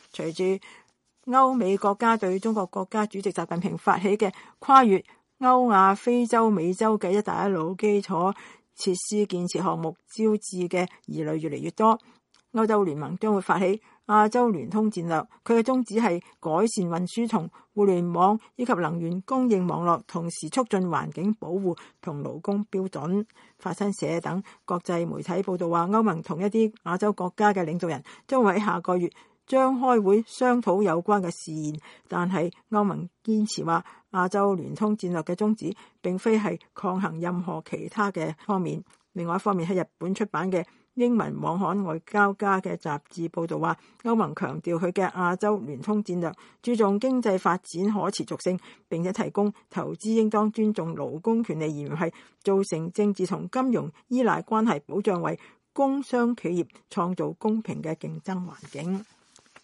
隨住歐美國家對中國國家主席習近平發起嘅跨越歐亞非洲美洲嘅一帶一路基礎設施建設項目招致嘅疑慮越嚟越多。歐洲聯盟將會發起亞洲聯通戰略，佢嘅宗旨係改善運輸同互聯網以及能源供應網絡，同時促進環境保護同勞工標準。法新社等國際媒體報道話，歐盟同一啲亞洲國家嘅領導人將會喺下個月將開會商討有關嘅事宜，但係歐盟堅持話亞洲聯通戰略嘅宗旨並非係抗衡任何其他嘅方面。另外一方面，喺日本出版嘅英文網刊外交家嘅雜誌報道話，歐盟強調佢嘅亞洲聯通戰略注重經濟發展可持續性，並且提供投資應當尊重勞工權利，而唔係造成政治同金融依賴關係，保障為工商企業創造公平嘅競爭環境。